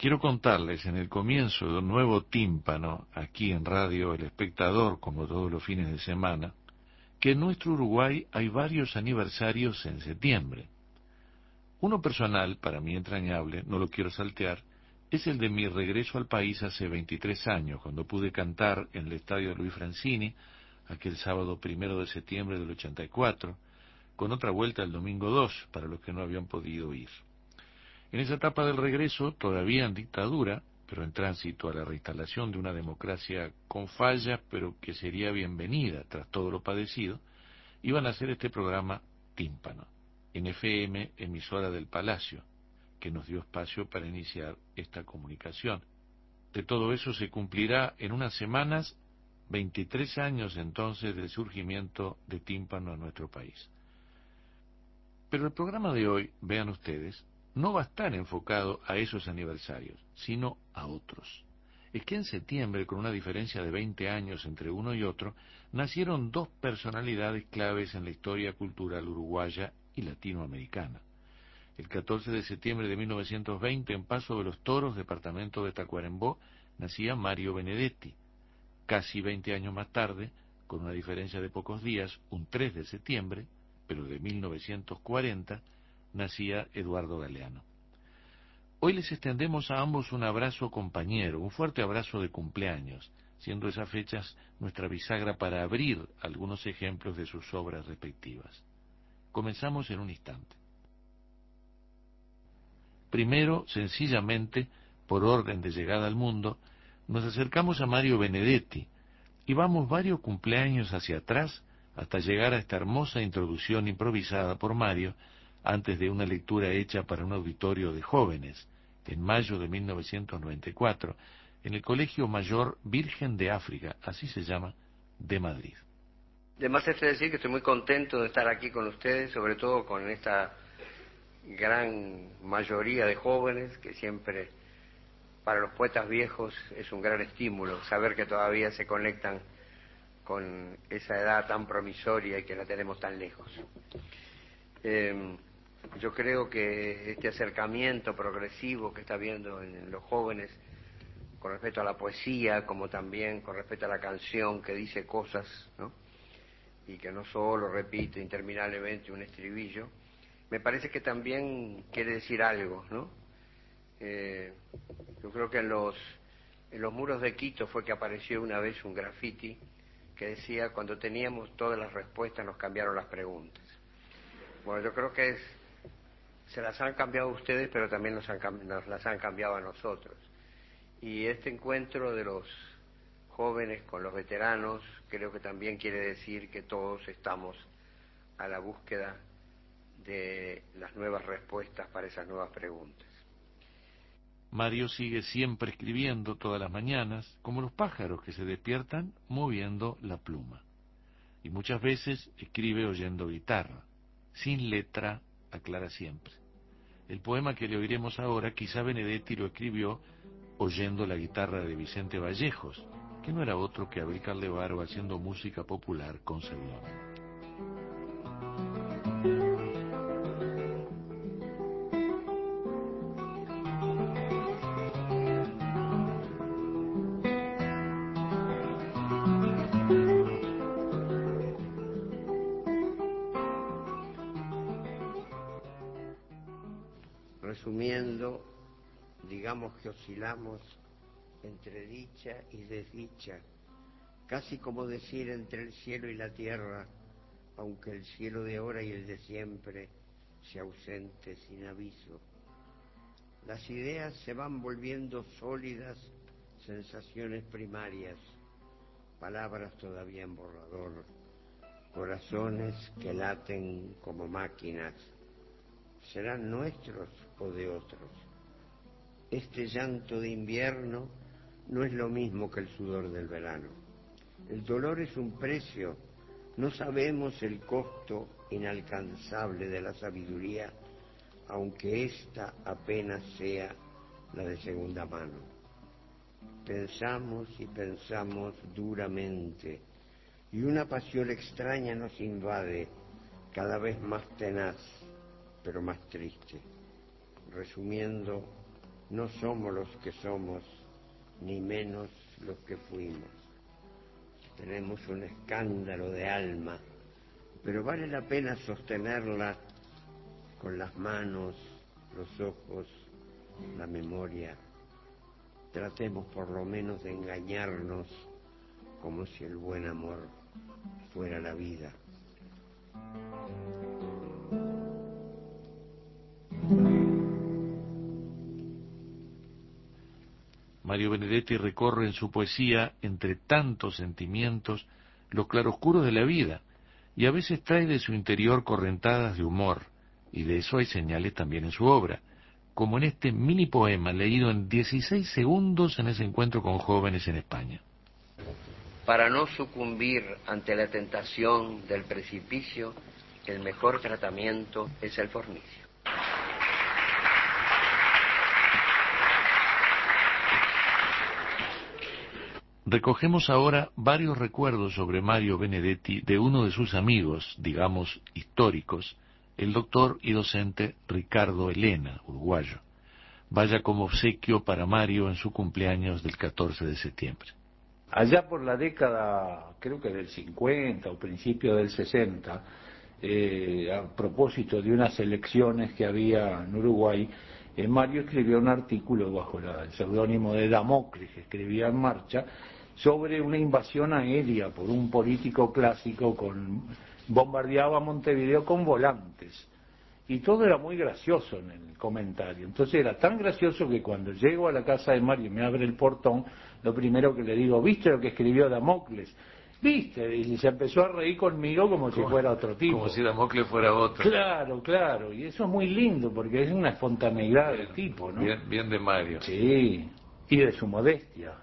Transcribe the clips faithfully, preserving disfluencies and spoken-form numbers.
Quiero contarles en el comienzo de un nuevo tímpano, aquí en Radio El Espectador, como todos los fines de semana, que en nuestro Uruguay hay varios aniversarios en septiembre. Uno personal, para mí entrañable, no lo quiero saltear, es el de mi regreso al país hace veintitrés años, cuando pude cantar en el estadio Luis Francini, aquel sábado primero de septiembre del ochenta y cuatro, con otra vuelta el domingo dos, para los que no habían podido ir. En esa etapa del regreso, todavía en dictadura, pero en tránsito a la reinstalación de una democracia con fallas, pero que sería bienvenida tras todo lo padecido, iban a hacer este programa Tímpano, en F M, emisora del Palacio, que nos dio espacio para iniciar esta comunicación. De todo eso se cumplirá en unas semanas veintitrés años entonces del surgimiento de Tímpano en nuestro país. Pero el programa de hoy, vean ustedes, no va a estar enfocado a esos aniversarios, sino a otros. Es que en septiembre, con una diferencia de veinte años entre uno y otro, nacieron dos personalidades claves en la historia cultural uruguaya y latinoamericana. El catorce de septiembre de mil novecientos veinte, en Paso de los Toros, departamento de Tacuarembó, nacía Mario Benedetti. Casi veinte años más tarde, con una diferencia de pocos días, un tres de septiembre, pero de mil novecientos cuarenta, nacía Eduardo Galeano. Hoy les extendemos a ambos un abrazo compañero, un fuerte abrazo de cumpleaños, siendo esas fechas nuestra bisagra para abrir algunos ejemplos de sus obras respectivas. Comenzamos en un instante. Primero, sencillamente, por orden de llegada al mundo, nos acercamos a Mario Benedetti y vamos varios cumpleaños hacia atrás hasta llegar a esta hermosa introducción improvisada por Mario antes de una lectura hecha para un auditorio de jóvenes, en mayo de mil novecientos noventa y cuatro, en el Colegio Mayor Virgen de África, así se llama, de Madrid. De más es decir que estoy muy contento de estar aquí con ustedes, sobre todo con esta gran mayoría de jóvenes que siempre, para los poetas viejos, es un gran estímulo saber que todavía se conectan con esa edad tan promisoria y que la tenemos tan lejos. Eh, yo creo que este acercamiento progresivo que está habiendo en los jóvenes con respecto a la poesía, como también con respecto a la canción que dice cosas, ¿no?, y que no solo repite interminablemente un estribillo, me parece que también quiere decir algo, ¿no? Eh, yo creo que en los, en los muros de Quito fue que apareció una vez un graffiti que decía: cuando teníamos todas las respuestas nos cambiaron las preguntas. Bueno, yo creo que es, se las han cambiado a ustedes, pero también nos, han, nos las han cambiado a nosotros. Y este encuentro de los jóvenes con los veteranos creo que también quiere decir que todos estamos a la búsqueda de las nuevas respuestas para esas nuevas preguntas. Mario sigue siempre escribiendo todas las mañanas, como los pájaros que se despiertan moviendo la pluma. Y muchas veces escribe oyendo guitarra, sin letra, aclara siempre. El poema que le oiremos ahora, quizá Benedetti lo escribió oyendo la guitarra de Vicente Vallejos, que no era otro que Abrícar Levaro haciendo música popular con seudónimo. Resumiendo, digamos que oscilamos entre dicha y desdicha, casi como decir entre el cielo y la tierra, aunque el cielo de ahora y el de siempre se ausente sin aviso. Las ideas se van volviendo sólidas sensaciones primarias, palabras todavía en borrador, corazones que laten como máquinas. ¿Serán nuestros o de otros? Este llanto de invierno no es lo mismo que el sudor del verano. El dolor es un precio, no sabemos el costo inalcanzable de la sabiduría, aunque ésta apenas sea la de segunda mano. Pensamos y pensamos duramente, y una pasión extraña nos invade, cada vez más tenaz, pero más triste. Resumiendo, no somos los que somos, ni menos los que fuimos. Tenemos un escándalo de alma, pero vale la pena sostenerla con las manos, los ojos, la memoria. Tratemos por lo menos de engañarnos como si el buen amor fuera la vida. Mario Benedetti recorre en su poesía, entre tantos sentimientos, los claroscuros de la vida, y a veces trae de su interior correntadas de humor, y de eso hay señales también en su obra, como en este mini poema leído en dieciséis segundos en ese encuentro con jóvenes en España. Para no sucumbir ante la tentación del precipicio, el mejor tratamiento es el fornicio. Recogemos ahora varios recuerdos sobre Mario Benedetti de uno de sus amigos, digamos históricos, el doctor y docente Ricardo Elena, uruguayo. Vaya como obsequio para Mario en su cumpleaños del catorce de septiembre. Allá por la década, creo que del cincuenta o principio del sesenta, eh, a propósito de unas elecciones que había en Uruguay, eh, Mario escribió un artículo bajo la, el seudónimo de Damocles, que escribía en Marcha, sobre una invasión aérea por un político clásico con bombardeaba Montevideo con volantes. Y todo era muy gracioso en el comentario. Entonces era tan gracioso que cuando llego a la casa de Mario y me abre el portón, lo primero que le digo, ¿viste lo que escribió Damocles? ¿Viste? Y se empezó a reír conmigo como, como si fuera otro tipo. Como si Damocles fuera otro. Claro, claro. Y eso es muy lindo porque es una espontaneidad del tipo, ¿no? Bien, bien de Mario. Sí, y de su modestia.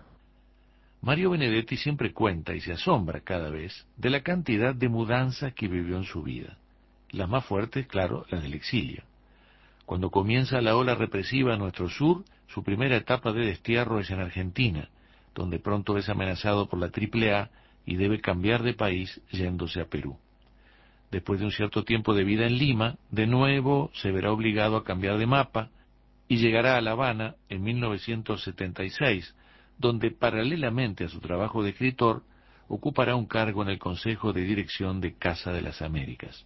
Mario Benedetti siempre cuenta y se asombra cada vez de la cantidad de mudanzas que vivió en su vida. Las más fuertes, claro, las del exilio. Cuando comienza la ola represiva en nuestro sur, su primera etapa de destierro es en Argentina, donde pronto es amenazado por la Triple A y debe cambiar de país yéndose a Perú. Después de un cierto tiempo de vida en Lima, de nuevo se verá obligado a cambiar de mapa y llegará a La Habana en mil novecientos setenta y seis, donde paralelamente a su trabajo de escritor, ocupará un cargo en el Consejo de Dirección de Casa de las Américas.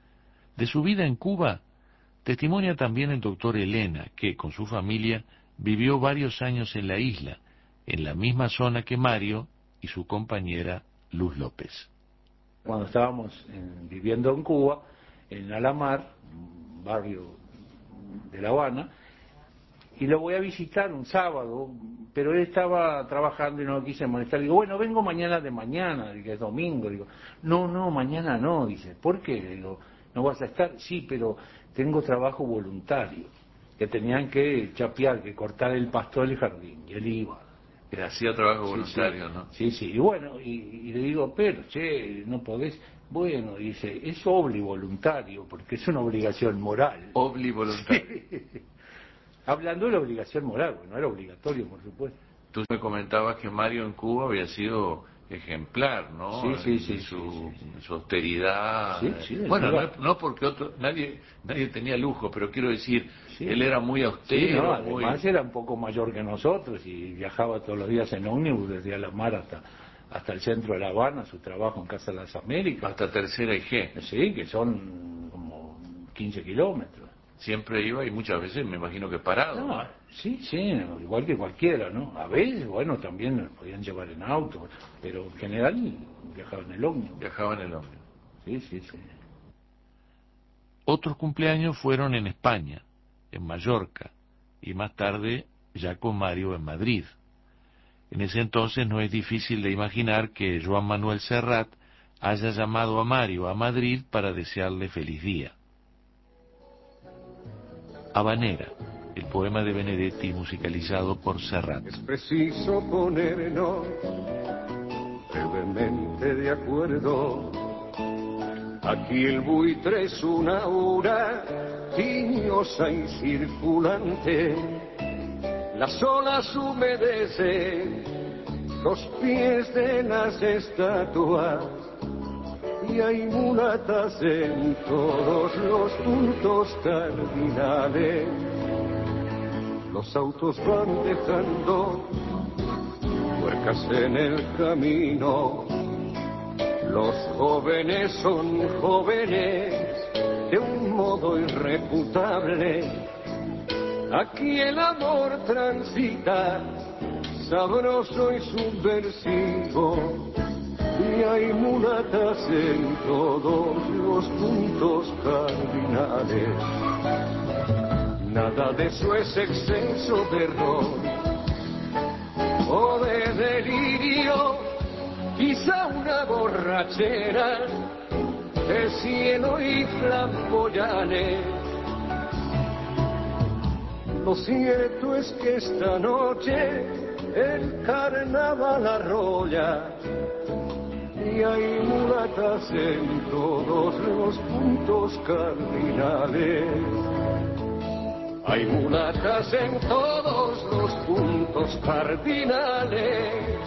De su vida en Cuba, testimonia también el doctor Elena, que con su familia vivió varios años en la isla, en la misma zona que Mario y su compañera Luz López. Cuando estábamos en, viviendo en Cuba, en Alamar, un barrio de La Habana, y lo voy a visitar un sábado, pero él estaba trabajando y no lo quise molestar. Digo, bueno, vengo mañana de mañana, que es domingo. Digo, no, no, mañana no. Dice, ¿por qué? Digo, ¿no vas a estar? Sí, pero tengo trabajo voluntario, que tenían que chapear, que cortar el pasto del jardín, y él iba. Que hacía trabajo sí, voluntario, sí, ¿no? Sí, sí, y bueno, y, y le digo, pero, che, no podés. Bueno, dice, es oblivoluntario, porque es una obligación moral. Oblivoluntario. Sí. Hablando de la obligación moral, bueno, no era obligatorio, por supuesto. Tú me comentabas que Mario en Cuba había sido ejemplar, ¿no? Sí, sí, en sí. Su, sí, sí. su austeridad. Sí, sí, bueno, iba... no, no porque otro, nadie nadie tenía lujo, pero quiero decir, sí. él era muy austero. Sí, no, además muy... era un poco mayor que nosotros y viajaba todos los días en ómnibus desde Alamar hasta, hasta el centro de La Habana, su trabajo en Casa de las Américas. Hasta Tercera y G. Sí, que son como quince kilómetros. Siempre iba y muchas veces me imagino que parado. No, ¿no? sí, sí, igual que cualquiera, ¿no? A veces, bueno, también nos podían llevar en auto, pero en general viajaba en el ómnibus. Viajaba en el ómnibus. Sí, sí, sí. Otros cumpleaños fueron en España, en Mallorca, y más tarde ya con Mario en Madrid. En ese entonces no es difícil de imaginar que Joan Manuel Serrat haya llamado a Mario a Madrid para desearle feliz día. Habanera, el poema de Benedetti musicalizado por Serrat. Es preciso ponernos brevemente de acuerdo. Aquí el buitre es una aura tiñosa y circulante. Las olas humedecen los pies de las estatuas y hay mulatas en todos los puntos cardinales. los autos van dejando huercas en el camino. Los jóvenes son jóvenes de un modo irrefutable. Aquí el amor transita sabroso y subversivo, y hay mulatas en todos los puntos cardinales. Nada de eso es exceso de error o de delirio, quizá una borrachera de cielo y flamboyanes. Lo cierto es que esta noche el carnaval arrolla y hay mulatas en todos los puntos cardinales. Hay mulatas en todos los puntos cardinales.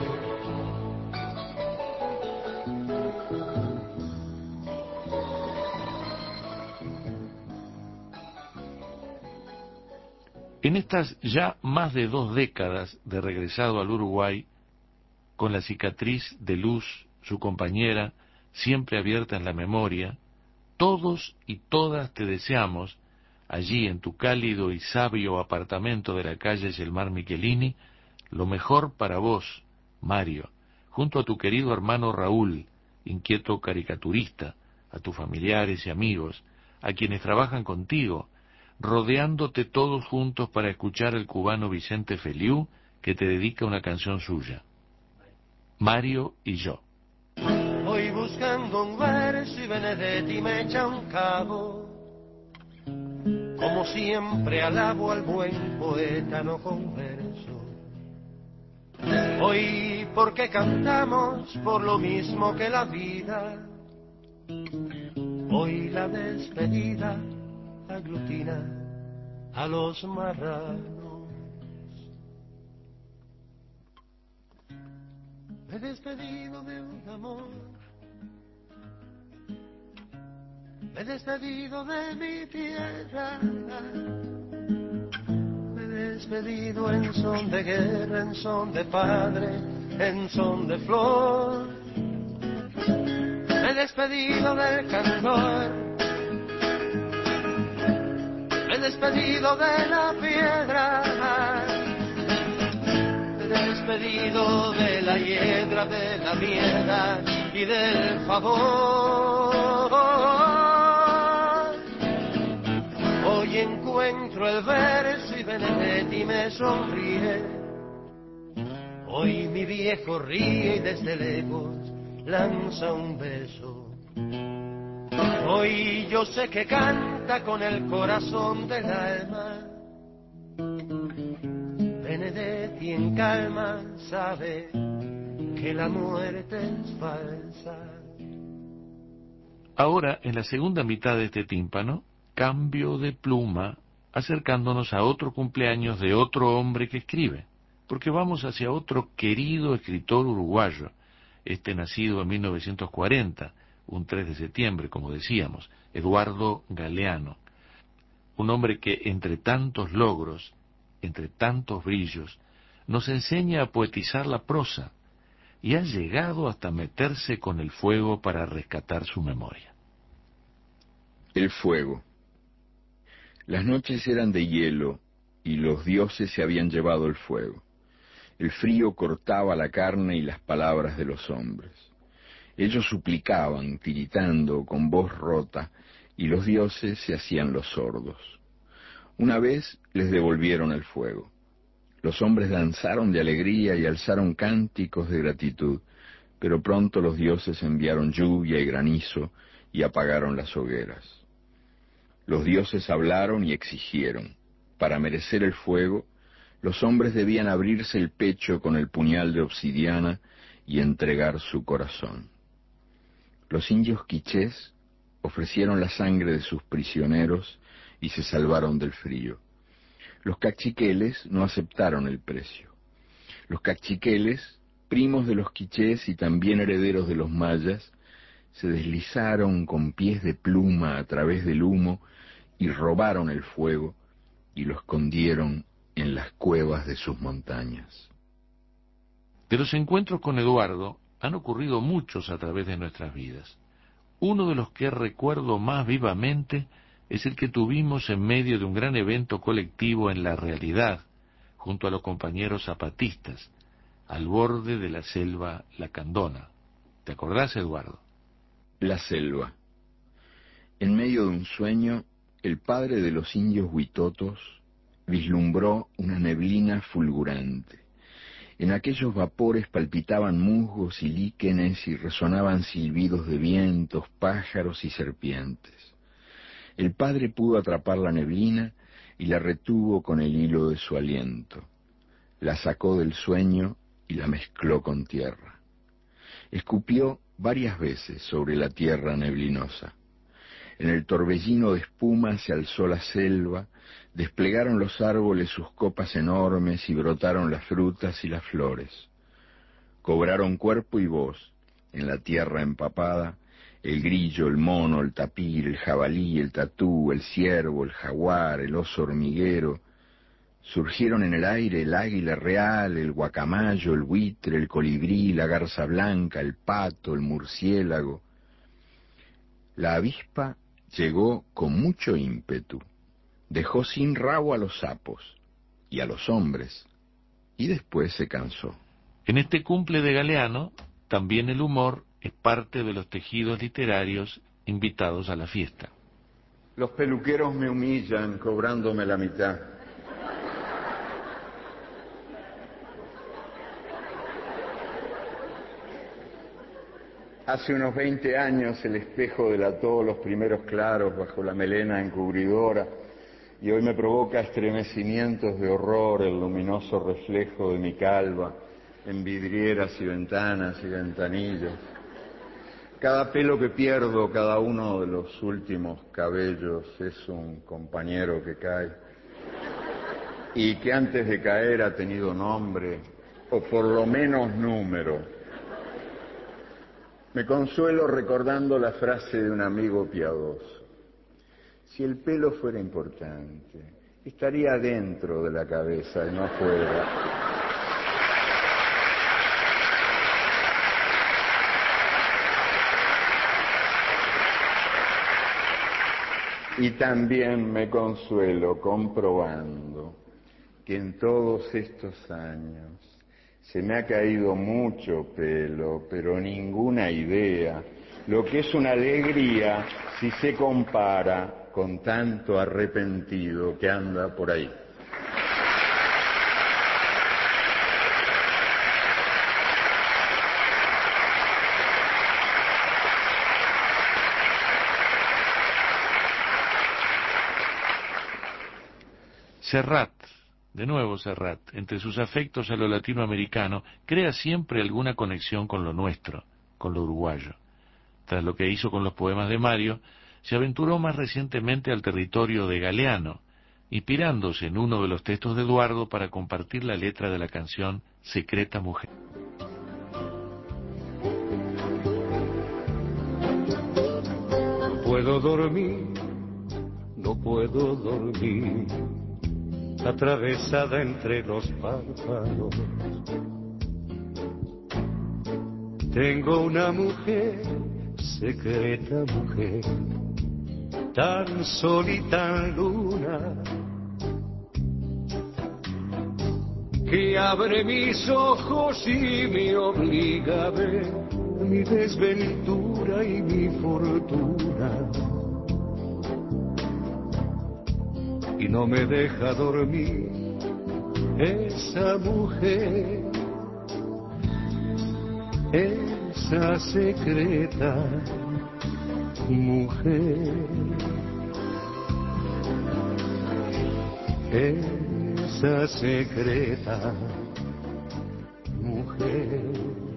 En estas ya más de dos décadas de regresado al Uruguay, con la cicatriz de Luz, su compañera, siempre abierta en la memoria, todos y todas te deseamos, allí en tu cálido y sabio apartamento de la calle Yelmar Michelini, lo mejor para vos, Mario, junto a tu querido hermano Raúl, inquieto caricaturista, a tus familiares y amigos, a quienes trabajan contigo, rodeándote todos juntos para escuchar al cubano Vicente Feliú, que te dedica una canción suya. Mario y yo. Voy buscando un verso y Benedetti me echa un cabo. Como siempre alabo al buen poeta, no converso. Hoy porque cantamos por lo mismo que la vida. Hoy la despedida aglutina a los marranos. Me he despedido de un amor, me he despedido de mi tierra, me he despedido en son de guerra, en son de padre, en son de flor. Me he despedido del candor, me he despedido de la piedra, me he despedido de la hiedra, de la mierda y del favor. Hoy encuentro el verso y Benedetti me sonríe. Hoy mi viejo ríe y desde lejos lanza un beso. Hoy yo sé que canta con el corazón del alma. Benedetti en calma sabe que la muerte es falsa. Ahora, en la segunda mitad de este tímpano, cambio de pluma, acercándonos a otro cumpleaños de otro hombre que escribe, porque vamos hacia otro querido escritor uruguayo, este nacido en mil novecientos cuarenta, un tres de septiembre, como decíamos, Eduardo Galeano, un hombre que entre tantos logros, entre tantos brillos, nos enseña a poetizar la prosa, y ha llegado hasta meterse con el fuego para rescatar su memoria. El fuego. Las noches eran de hielo, y los dioses se habían llevado el fuego. El frío cortaba la carne y las palabras de los hombres. Ellos suplicaban, tiritando, con voz rota, y los dioses se hacían los sordos. Una vez les devolvieron el fuego. Los hombres danzaron de alegría y alzaron cánticos de gratitud, pero pronto los dioses enviaron lluvia y granizo y apagaron las hogueras. Los dioses hablaron y exigieron. Para merecer el fuego, los hombres debían abrirse el pecho con el puñal de obsidiana y entregar su corazón. Los indios quichés ofrecieron la sangre de sus prisioneros y se salvaron del frío. Los cachiqueles no aceptaron el precio. Los cachiqueles, primos de los quichés y también herederos de los mayas, se deslizaron con pies de pluma a través del humo y robaron el fuego y lo escondieron en las cuevas de sus montañas. De los encuentros con Eduardo han ocurrido muchos a través de nuestras vidas. Uno de los que recuerdo más vivamente es el que tuvimos en medio de un gran evento colectivo en La Realidad, junto a los compañeros zapatistas, al borde de la selva Lacandona. ¿Te acordás, Eduardo? La selva. En medio de un sueño, el padre de los indios huitotos vislumbró una neblina fulgurante. En aquellos vapores palpitaban musgos y líquenes y resonaban silbidos de vientos, pájaros y serpientes. El padre pudo atrapar la neblina y la retuvo con el hilo de su aliento. La sacó del sueño y la mezcló con tierra. Escupió varias veces sobre la tierra neblinosa. En el torbellino de espuma se alzó la selva, desplegaron los árboles sus copas enormes y brotaron las frutas y las flores. Cobraron cuerpo y voz en la tierra empapada, el grillo, el mono, el tapir, el jabalí, el tatú, el ciervo, el jaguar, el oso hormiguero. Surgieron en el aire el águila real, el guacamayo, el buitre, el colibrí, la garza blanca, el pato, el murciélago. La avispa llegó con mucho ímpetu, dejó sin rabo a los sapos y a los hombres, y después se cansó. En este cumple de Galeano, también el humor es parte de los tejidos literarios invitados a la fiesta. Los peluqueros me humillan cobrándome la mitad. Hace unos veinte años el espejo delató los primeros claros bajo la melena encubridora y hoy me provoca estremecimientos de horror el luminoso reflejo de mi calva en vidrieras y ventanas y ventanillos. Cada pelo que pierdo, cada uno de los últimos cabellos es un compañero que cae y que antes de caer ha tenido nombre o por lo menos número. Me consuelo recordando la frase de un amigo piadoso. Si el pelo fuera importante, estaría dentro de la cabeza y no afuera. Y también me consuelo comprobando que en todos estos años se me ha caído mucho pelo, pero ninguna idea, lo que es una alegría si se compara con tanto arrepentido que anda por ahí. Serrat, de nuevo Serrat, entre sus afectos a lo latinoamericano, crea siempre alguna conexión con lo nuestro, con lo uruguayo. Tras lo que hizo con los poemas de Mario, se aventuró más recientemente al territorio de Galeano, inspirándose en uno de los textos de Eduardo para compartir la letra de la canción Secreta Mujer. No puedo dormir, no puedo dormir, atravesada entre los párpados. Tengo una mujer, secreta mujer, tan sol y tan luna, que abre mis ojos y me obliga a ver mi desventura y mi fortuna. Y no me deja dormir esa mujer, esa secreta mujer, esa secreta mujer.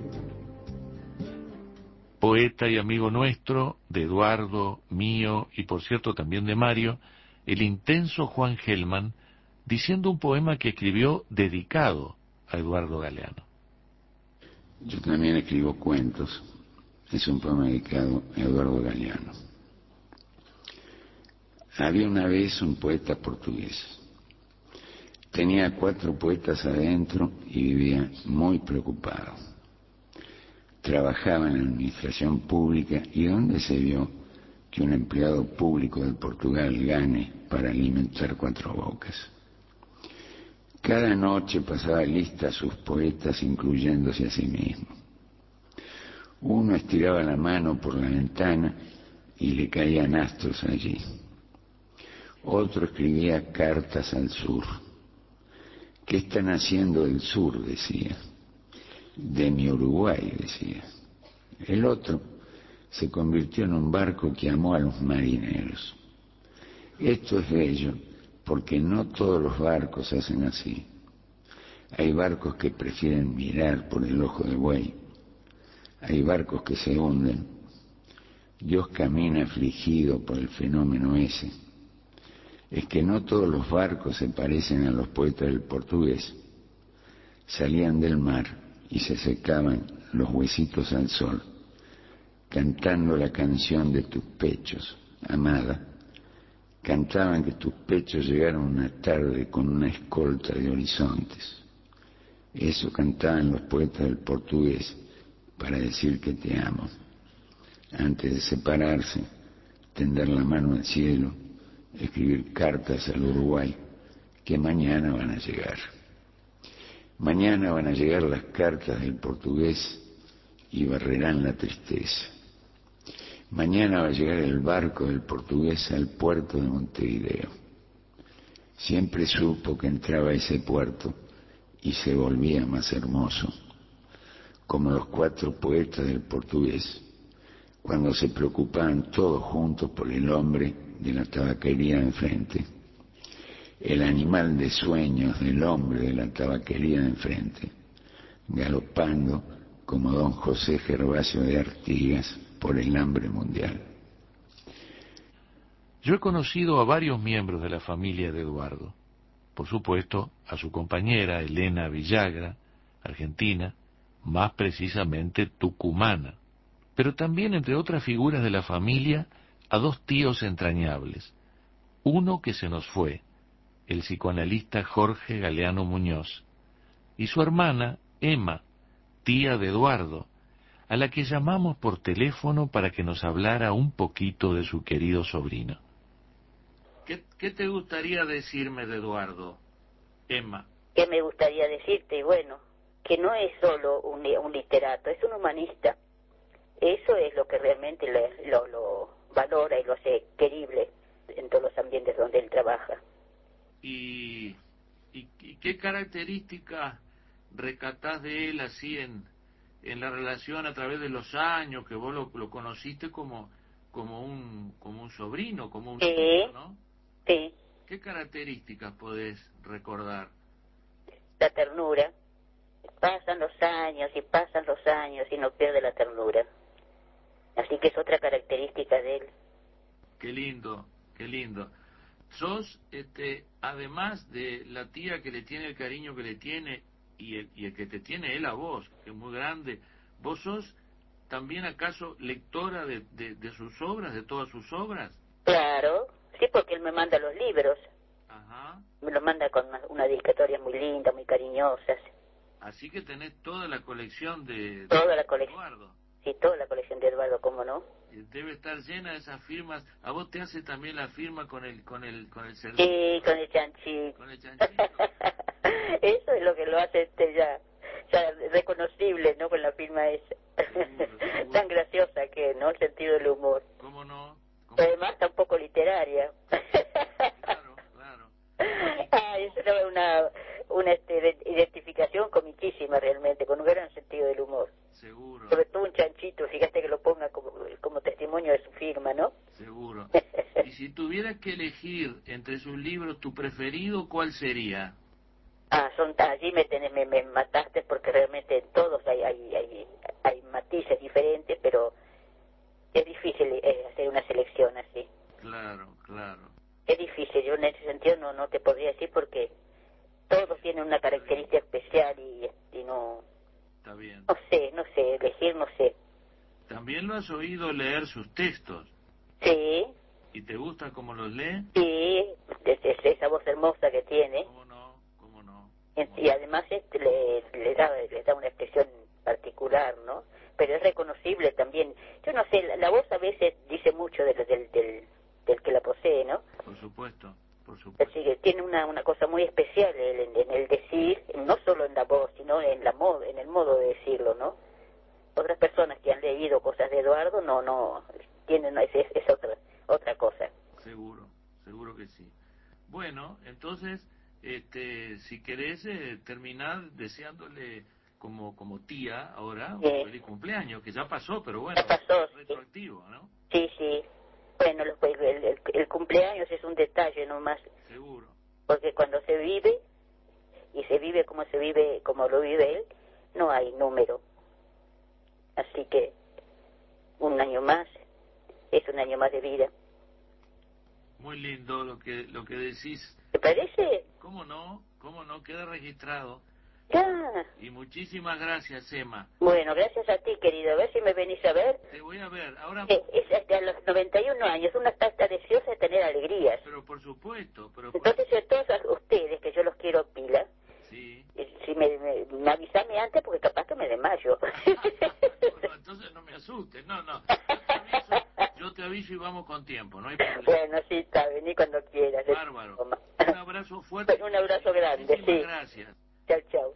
Poeta y amigo nuestro, de Eduardo, mío y por cierto también de Mario, el intenso Juan Gelman, diciendo un poema que escribió dedicado a Eduardo Galeano. Yo también escribo cuentos. Es un poema dedicado a Eduardo Galeano. Había una vez un poeta portugués. Tenía cuatro poetas adentro y vivía muy preocupado. Trabajaba en la administración pública y ¿dónde se vio que un empleado público de Portugal gane para alimentar cuatro bocas? Cada noche pasaba lista a sus poetas incluyéndose a sí mismo. Uno estiraba la mano por la ventana y le caían astros allí. Otro escribía cartas al sur. ¿Qué están haciendo del sur?, decía. De mi Uruguay, decía. El otro se convirtió en un barco que amó a los marineros. Esto es bello porque no todos los barcos hacen así. Hay barcos que prefieren mirar por el ojo de buey. Hay barcos que se hunden. Dios camina afligido por el fenómeno ese. Es que no todos los barcos se parecen a los poetas del portugués. Salían del mar y se secaban los huesitos al sol, cantando la canción de tus pechos, amada. Cantaban que tus pechos llegaron una tarde con una escolta de horizontes. Eso cantaban los poetas del portugués para decir que te amo. Antes de separarse, tender la mano al cielo, escribir cartas al Uruguay, que mañana van a llegar. Mañana van a llegar las cartas del portugués y barrerán la tristeza. Mañana va a llegar el barco del portugués al puerto de Montevideo. Siempre supo que entraba a ese puerto y se volvía más hermoso, como los cuatro poetas del portugués, cuando se preocupaban todos juntos por el hombre de la tabaquería de enfrente, el animal de sueños del hombre de la tabaquería de enfrente, galopando como don José Gervasio de Artigas por el hambre mundial. Yo he conocido a varios miembros de la familia de Eduardo, por supuesto a su compañera Elena Villagra, argentina, más precisamente tucumana, pero también, entre otras figuras de la familia, a dos tíos entrañables. Uno que se nos fue, el psicoanalista Jorge Galeano Muñoz, y su hermana, Emma, tía de Eduardo, a la que llamamos por teléfono para que nos hablara un poquito de su querido sobrino. ¿Qué, qué te gustaría decirme de Eduardo, Emma? ¿Qué me gustaría decirte? Bueno, que no es solo un, un literato, es un humanista. Eso es lo que realmente le, lo, lo valora y lo hace querible en todos los ambientes donde él trabaja. ¿Y, y, y qué características rescatás de él así en, en la relación a través de los años, que vos lo, lo conociste como, como, un, como un sobrino, como un sí, hijo, ¿no? Sí. ¿Qué características podés recordar? La ternura. Pasan los años y pasan los años y no pierde la ternura. Así que es otra característica de él. Qué lindo, qué lindo. Sos, este, además de la tía que le tiene el cariño que le tiene y el, y el que te tiene él a vos, que es muy grande, ¿vos sos también acaso lectora de, de, de sus obras, de todas sus obras? Claro, sí, porque él me manda los libros. Ajá. Me los manda con una, una dedicatoria muy linda, muy cariñosas. Así que tenés toda la colección de, de toda la colección. Eduardo. Sí, toda la colección de Eduardo, ¿cómo no? Debe estar llena de esas firmas. ¿A vos te hace también la firma con el con el con el cerdito? Sí, con el chanchito. Con el chanchito. Eso es lo que lo hace este ya, ya reconocible, ¿no? Con la firma esa. Seguro, seguro. Tan graciosa que, ¿no? El sentido del humor. ¿Cómo no? ¿Cómo Pero además tampoco literaria. Claro, claro. Ah, eso era una, una este, identificación comiquísima realmente, con un gran sentido del humor. Seguro. Sobre todo un chanchito, fíjate que lo ponga como, como testimonio de su firma, ¿no? Seguro. Y si tuvieras que elegir entre sus libros tu preferido, ¿cuál sería? Ah, son allí me, tenés, me, me mataste porque realmente en todos hay, hay, hay, hay matices diferentes, pero es difícil eh, hacer una selección así. Claro, claro. Es difícil, yo en ese sentido no, no te podría decir porque todos tienen una característica especial y, y no... Está bien. No sé, no sé, elegir no sé. ¿También lo has oído leer sus textos? Sí. ¿Y te gusta cómo los lee? Sí, desde esa voz hermosa que tiene. ¿Cómo no? ¿Cómo Y además este, le, le, da, le da una expresión particular, ¿no? Pero es reconocible también. Yo no sé, la, la voz a veces dice mucho del, del, del, del que la posee, ¿no? Por supuesto, por supuesto. Así que tiene una, una cosa muy especial en, en el decir, no solo en la voz, sino en, la modo, en el modo de decirlo, ¿no? Otras personas que han leído cosas de Eduardo no no tienen es, es, es otra otra cosa. Seguro, seguro que sí. Bueno, entonces, este, si querés eh, terminar deseándole como como tía ahora Sí. un feliz cumpleaños, que ya pasó, pero bueno, Ya pasó, es retroactivo, ¿no? Sí, sí. Bueno, los- el, el, el cumpleaños es un detalle nomás, Seguro. porque cuando se vive y se vive como se vive, como lo vive él, no hay número. Así que un año más es un año más de vida. Muy lindo lo que lo que decís. ¿Te parece? ¿Cómo no? ¿Cómo no? Queda registrado. Ya. Y muchísimas gracias, Emma. Bueno, gracias a ti, querido. A ver si me venís a ver. Te voy a ver. Ahora, Eh, es hasta los noventa y uno años, una está deseosa de tener alegrías. pero por supuesto, pero por... Entonces, a todos a ustedes, que yo los quiero pila, Sí. eh, si me, me, me avisame antes, porque capaz que me desmayo. Bueno, entonces no me asustes. No, no. Yo te aviso, yo te aviso y vamos con tiempo, no hay problema. Bueno, sí, está, vení cuando quieras. Bárbaro. Un abrazo fuerte. Un abrazo grande, Muchísimas sí. gracias. Chao, chao.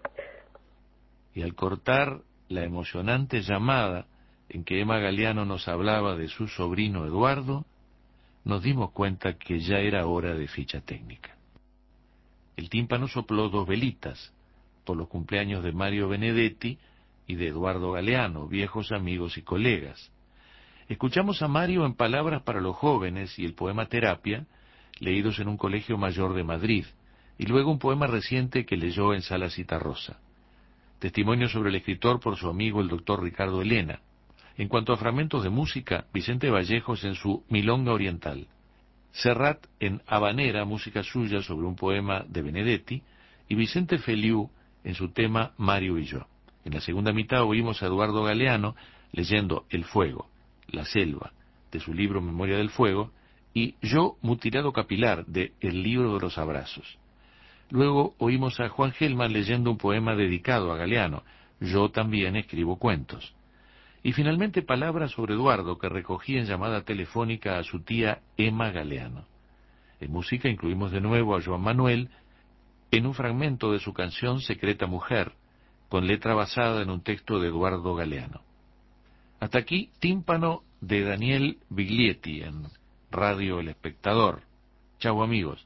Y al cortar la emocionante llamada en que Emma Galeano nos hablaba de su sobrino Eduardo, nos dimos cuenta que ya era hora de ficha técnica. El tímpano sopló dos velitas, por los cumpleaños de Mario Benedetti y de Eduardo Galeano, viejos amigos y colegas. Escuchamos a Mario en Palabras para los Jóvenes y el poema Terapia, leídos en un colegio mayor de Madrid, y luego un poema reciente que leyó en Sala Citarrosa. Testimonio sobre el escritor por su amigo el doctor Ricardo Elena. En cuanto a fragmentos de música, Vicente Vallejos en su Milonga Oriental, Serrat en Habanera, música suya sobre un poema de Benedetti, y Vicente Feliú en su tema Mario y yo. En la segunda mitad oímos a Eduardo Galeano leyendo El Fuego, La Selva, de su libro Memoria del Fuego, y Yo Mutilado Capilar, de El Libro de los Abrazos. Luego oímos a Juan Gelman leyendo un poema dedicado a Galeano, Yo también escribo cuentos. Y finalmente palabras sobre Eduardo, que recogía en llamada telefónica a su tía Emma Galeano. En música incluimos de nuevo a Joan Manuel en un fragmento de su canción Secreta Mujer, con letra basada en un texto de Eduardo Galeano. Hasta aquí, tímpano de Daniel Biglietti en Radio El Espectador. Chau amigos.